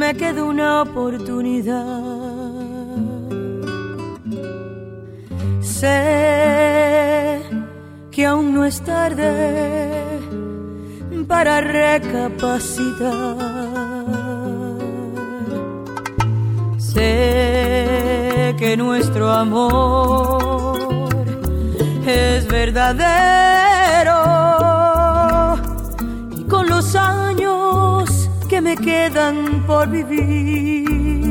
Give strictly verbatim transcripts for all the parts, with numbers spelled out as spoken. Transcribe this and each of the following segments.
me queda una oportunidad. Sé que aún no es tarde para recapacitar. Sé que nuestro amor es verdadero y con los años que me quedan por vivir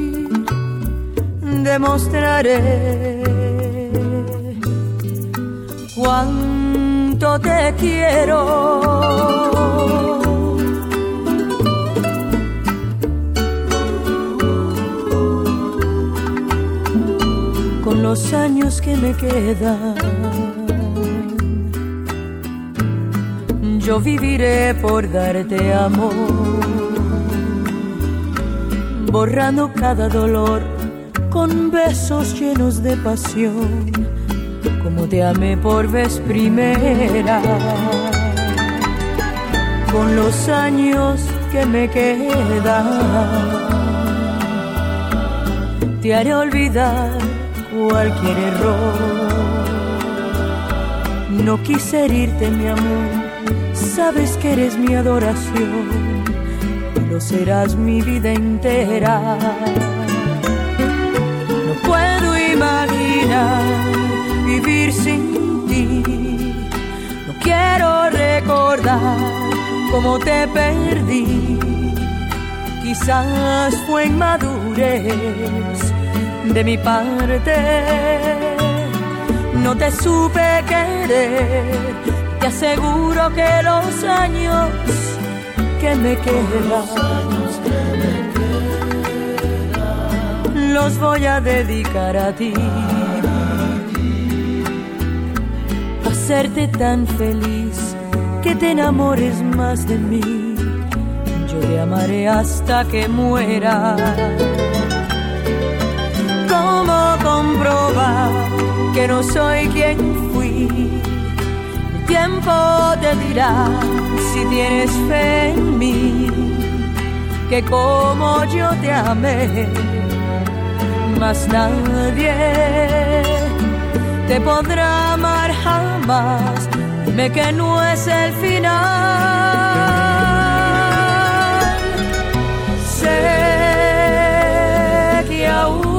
demostraré cuánto te quiero. Con los años que me quedan, yo viviré por darte amor, borrando cada dolor con besos llenos de pasión, como te amé por vez primera. Con los años que me quedan, te haré olvidar cualquier error. No quise herirte, mi amor, sabes que eres mi adoración y lo serás mi vida entera. No puedo imaginar vivir sin ti, no quiero recordar cómo te perdí. Quizás fue inmadurez de mi parte, no te supe querer. Te aseguro que los años que me quedan los voy a dedicar a ti, a hacerte tan feliz que te enamores más de mí. Yo te amaré hasta que muera. ¿Cómo comprobar que no soy quien fui? El tiempo te dirá si tienes fe en mí, que como yo te amé, más nadie te podrá amar jamás. Dime que no es el final. Sé que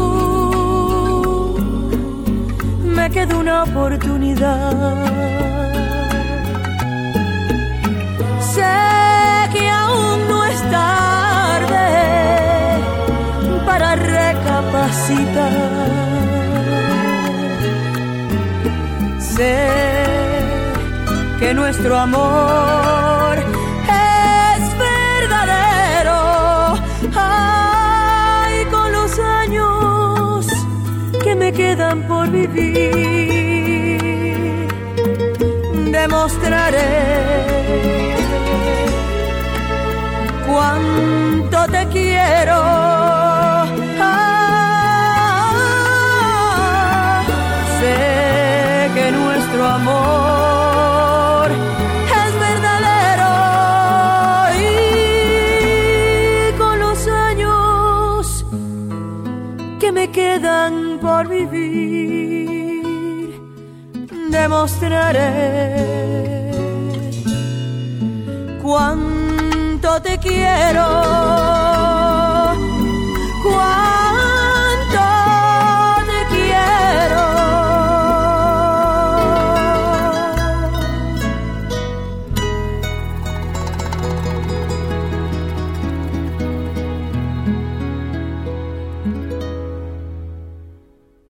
aún me queda una oportunidad. Sé que aún no es tarde para recapacitar. Sé que nuestro amor es verdadero. Ay, con los años que me quedan por vivir, demostraré cuánto te quiero. Ah, sé que nuestro amor es verdadero y con los años que me quedan por vivir demostraré cuánto te quiero.